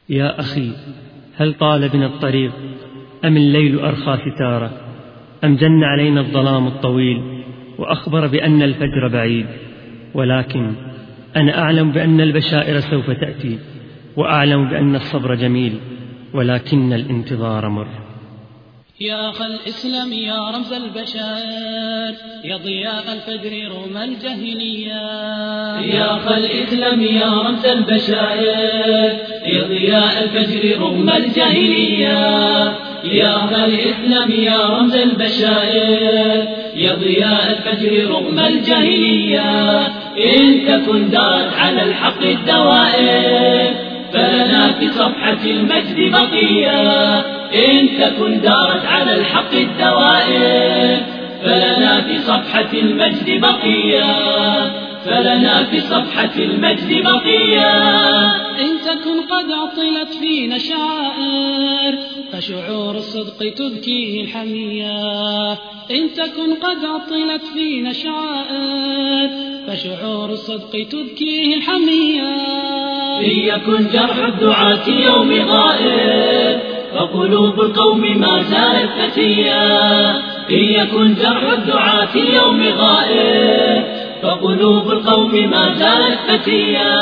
يا أخي، هل طال بنا الطريق أم الليل أرخى ستاره، أم جن علينا الظلام الطويل وأخبر بأن الفجر بعيد؟ ولكن أنا أعلم بأن البشائر سوف تأتي، وأعلم بأن الصبر جميل، ولكن الانتظار مر. يا أخ الإسلام يا رمز البشائر، يا ضياء الفجر رغم الجاهلية. يا أخ الإسلام يا رمز البشائر، يا ضياء الفجر رغم الجاهلية. يا أخ الإسلام يا رمز البشائر، يا ضياء الفجر رغم الجاهلية. إن تكن دارت على الحق الدوائر، فلنا في صفحة المجد بقية. إن تكن دارت على الحق الدوائر، فلنا في صفحة المجد بقية. فلنا في صفحة المجد بقية. إن تكن قد عطلت فينا شعائر، فشعور الصدق تذكيه الحمية. إن تكن قد عطلت فينا شعائر، فشعور الصدق تذكيه الحمية. إن يكن جرح الدعاة يوم غائر، فقلوب القوم ما زالت فتية. إن يكن جرح الدعاة يوم غائر، فقلوب القوم ما زالت فتية.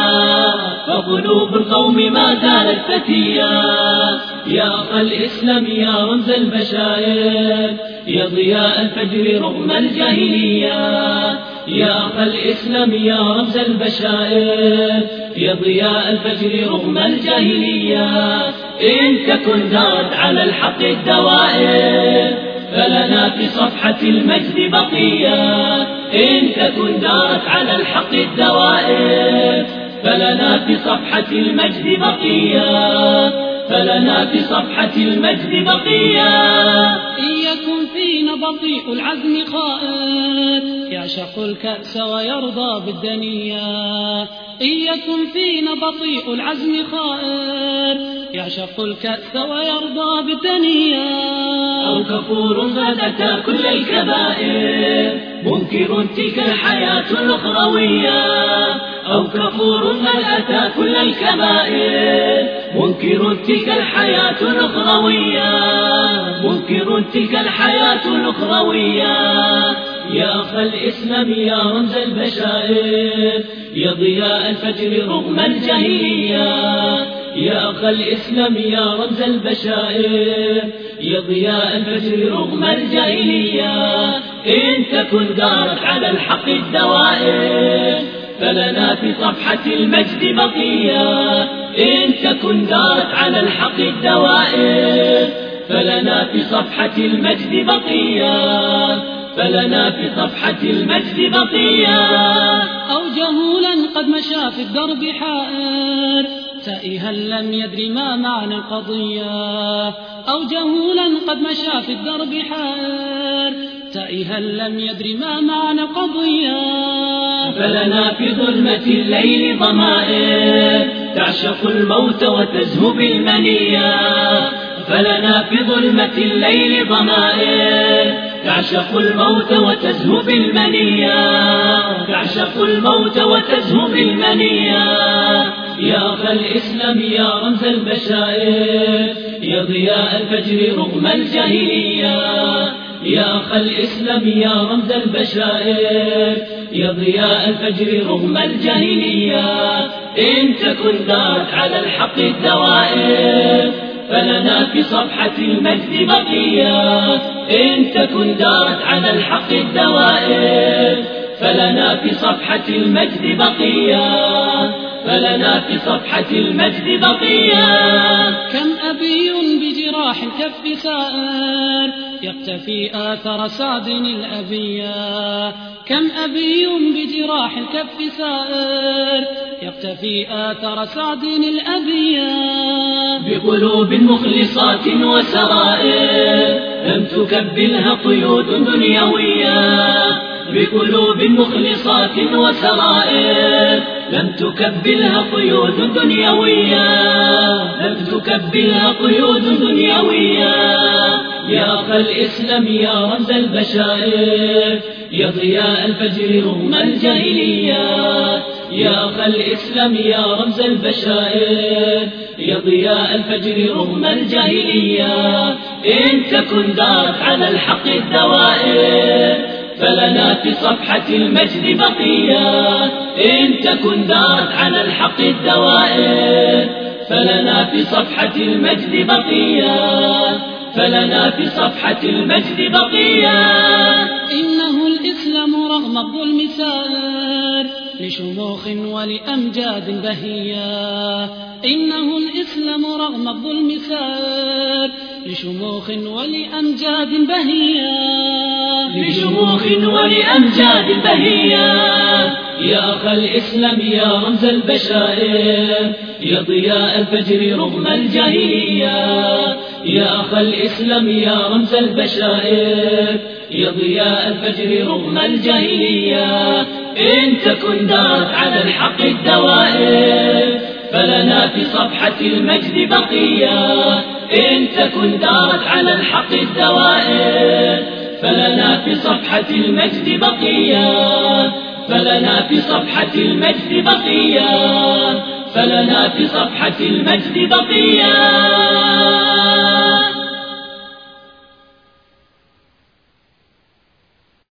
فقلوب القوم ما زالت فتية. يا أخ الإسلام يا رمز البشائر، يا ضياء الفجر رغم الجاهلية. يا أخ الإسلام يا رمز البشائر، يا ضياء الفجر رغم الجاهلية. إن تكن دارت على الحق الدوائر، فلنا في صفحة المجد بقية. إن تكن دارت على الحق الدوائر، فلنا في صفحة المجد بقية. فلنا في صفحة المجد بقية. إن يكن فينا بطيء العزم خائر، يعشق الكأس ويرضى بالدنيا. إن يكن فينا بطيء العزم خائر، يعشق الكأس ويرضى بالدنيا. أو كفور قد أتى كل الكبائر، منكر تلك الحياة الأخروية. أو كفور قد أتى كل الكبائر، منكر تلك الحياة الأخروية. منكر تلك الحياة الأخروية. يا أخ الإسلام يا رمز البشائر، يا ضياء الفجر رغم الجاهلية. يا أخ الإسلام يا رمز البشائر، يا ضياء الفجر رغم الجاهلية. إن تكن دارت على الحق الدوائر، فلنا في صفحة المجد بقية. إن تكن دارت على الحق الدوائر، فلنا في صفحة المجد بقية. فلنا في صفحة المجد بقية. أو جهولا قد مشى في الدرب حائر، تائها لم يدر ما معنى القضية. أو جهولا قد مشى في الدرب حائر، تائها لم يدر ما معنى القضية. فلنا في ظلمة الليل ضمائر، تعشق الموت وتزهو بالمنية. فلنا في ظلمة الليل ضمائر، تعشق الموت وتزهو بالمنية. تعشق الموت وتزهو بالمنية. يا أخ الإسلام يا رمز البشائر، يا ضياء الفجر رغم الجاهلية. يا أخ الإسلام يا رمز البشائر، يا ضياء الفجر رغم الجاهلية. إن تكن دارت على الحق الدوائر، فلنا في صفحة المجد بقية. إن تكن دارت على الحق الدوائر، فلنا في صفحة المجد بقية. فلنا في صفحة المجد بقية. كم أبي بجراح الكف سائر، يقتفي آثر سعد الأبية. كم أبي بجراح الكف سائر، يقتفي آثر سعد الأبية. بقلوب مخلصات وسرائر، لم تكبلها قيود دنيوية. بقلوب مخلصات وسرائر، لم تكبلها قيود دنيوية. لم تكبلها قيود دنيوية. يا أخ الإسلام يا رمز البشائر، يا ضياء الفجر رغم الجاهلية. يا أخ الإسلام يا رمز البشائر، يا ضياء الفجر رغم الجاهلية إن تكن دارت على الحق الدوائر فلنا في صفحة المجد بقية إن تكن دارت على الحق الدوائر فلنا في صفحة المجد بقية فلنا في صفحة المجد بقية إنه الإسلام رغم الظلم سار لشموخ ولأمجاد بهية إنه الإسلام رغم الظلم سار لشموخ ولأمجاد بهية لشموخ ولأمجاد بهية يا أخ الإسلام يا رمز البشائر يا ضياء الفجر رغم الجاهلية يا أخ الإسلام يا رمز البشائر يا ضياء الفجر رغم الجاهلية إن تكن دارت على الحق الدوائر فلنا في صفحة المجد بقية إن تكن دارت على الحق الدوائر فلنا في صفحة المجد بقية فلنا في صفحة المجد بقية فلنا في صفحة المجد بقية